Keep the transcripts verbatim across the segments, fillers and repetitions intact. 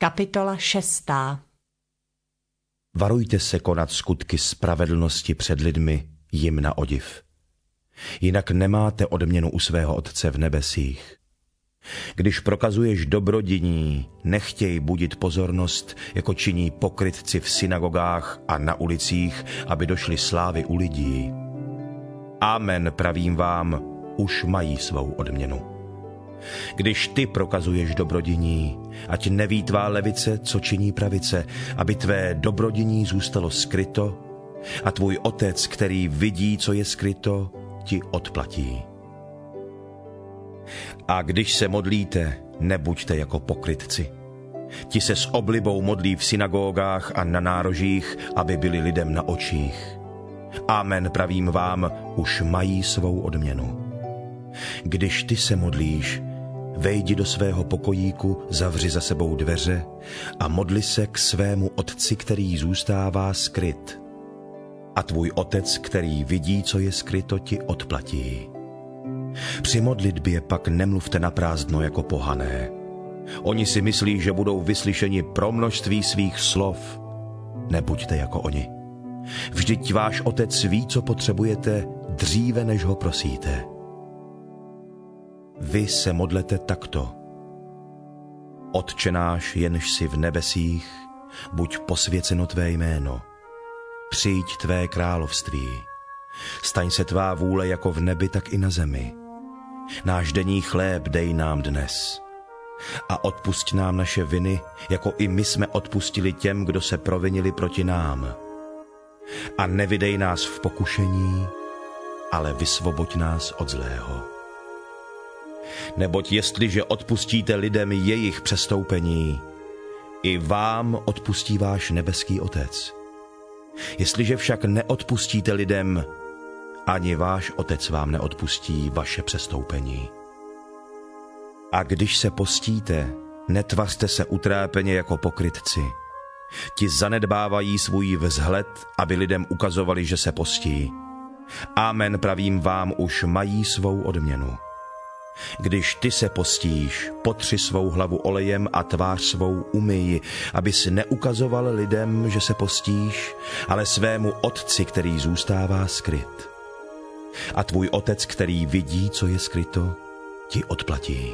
Kapitola šestá. Varujte se konat skutky spravedlnosti před lidmi jim na odiv. Jinak nemáte odměnu u svého Otce v nebesích. Když prokazuješ dobrodiní, nechtěj budit pozornost, jako činí pokrytci v synagogách a na ulicích, aby došly slávy u lidí. Amen, pravím vám, už mají svou odměnu. Když ty prokazuješ dobrodiní, ať neví tvá levice, co činí pravice, aby tvé dobrodiní zůstalo skryto a tvůj Otec, který vidí, co je skryto, ti odplatí. A když se modlíte, nebuďte jako pokrytci. Ti se s oblibou modlí v synagogách a na nárožích, aby byli lidem na očích. Amen, pravím vám, už mají svou odměnu. Když ty se modlíš, vejdi do svého pokojíku, zavři za sebou dveře a modli se k svému Otci, který zůstává skryt. A tvůj Otec, který vidí, co je skryto, ti odplatí. Při modlitbě pak nemluvte naprázdno jako pohané. Oni si myslí, že budou vyslyšeni pro množství svých slov. Nebuďte jako oni. Vždyť váš Otec ví, co potřebujete, dříve než ho prosíte. Vy se modlete takto. Otče náš, jenž jsi v nebesích, buď posvěceno tvé jméno. Přijď tvé království. Staň se tvá vůle jako v nebi, tak i na zemi. Náš denní chléb dej nám dnes. A odpusť nám naše viny, jako i my jsme odpustili těm, kdo se provinili proti nám. A nevydej nás v pokušení, ale vysvoboď nás od zlého. Neboť jestliže odpustíte lidem jejich přestoupení, i vám odpustí váš nebeský Otec. Jestliže však neodpustíte lidem, ani váš Otec vám neodpustí vaše přestoupení. A když se postíte, netvařte se utrápeně jako pokrytci. Ti zanedbávají svůj vzhled, aby lidem ukazovali, že se postí. Amen, pravím vám, už mají svou odměnu. Když ty se postíš, potři svou hlavu olejem a tvář svou umyj, abys neukazoval lidem, že se postíš, ale svému Otci, který zůstává skryt. A tvůj Otec, který vidí, co je skryto, ti odplatí.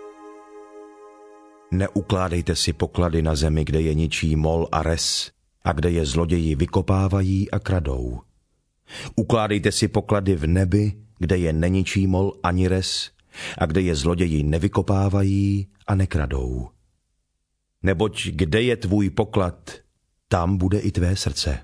Neukládejte si poklady na zemi, kde je ničí mol a res, a kde je zloději vykopávají a kradou. Ukládejte si poklady v nebi, kde je neničí mol ani res, a kde je zloději nevykopávají a nekradou. Neboť kde je tvůj poklad, tam bude i tvé srdce.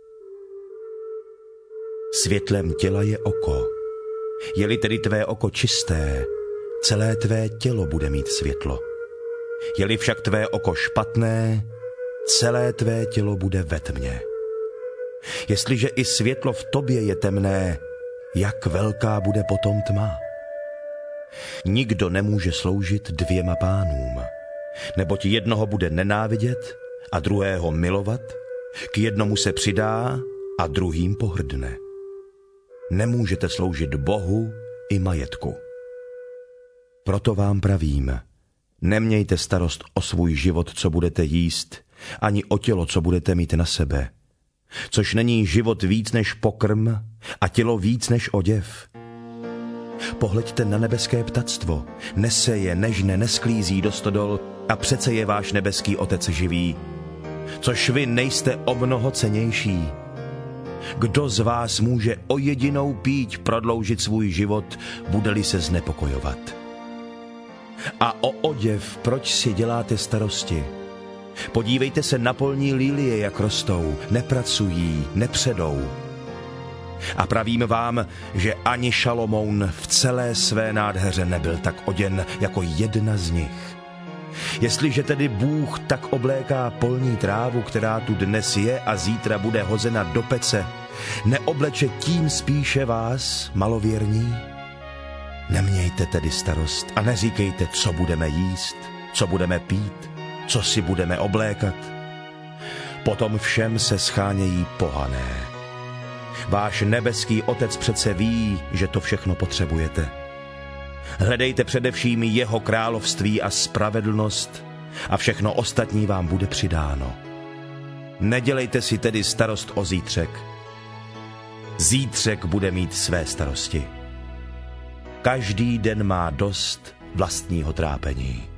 Světlem těla je oko. Je-li tedy tvé oko čisté, celé tvé tělo bude mít světlo. Je-li však tvé oko špatné, celé tvé tělo bude ve tmě. Jestliže i světlo v tobě je temné, jak velká bude potom tma? Nikdo nemůže sloužit dvěma pánům, neboť jednoho bude nenávidět a druhého milovat, k jednomu se přidá a druhým pohrdne. Nemůžete sloužit Bohu i majetku. Proto vám pravím, nemějte starost o svůj život, co budete jíst, ani o tělo, co budete mít na sebe. Což není život víc než pokrm a tělo víc než oděv. Pohleďte na nebeské ptactvo, neseje, nežne, nesklízí do stodol a přece je váš nebeský Otec živý. Což vy nejste o mnoho cennější. Kdo z vás může o jedinou píď prodloužit svůj život, bude-li se znepokojovat? A o oděv proč si děláte starosti? Podívejte se na polní lilie, jak rostou, nepracují, nepředou. A pravím vám, že ani Šalomoun v celé své nádheře nebyl tak oděn jako jedna z nich. Jestliže tedy Bůh tak obléká polní trávu, která tu dnes je a zítra bude hozena do pece, neobleče tím spíše vás, malověrní? Nemějte tedy starost a neříkejte, co budeme jíst, co budeme pít, co si budeme oblékat. Potom všem se schánějí pohané. Váš nebeský Otec přece ví, že to všechno potřebujete. Hledejte především jeho království a spravedlnost a všechno ostatní vám bude přidáno. Nedělejte si tedy starost o zítřek. Zítřek bude mít své starosti. Každý den má dost vlastního trápení.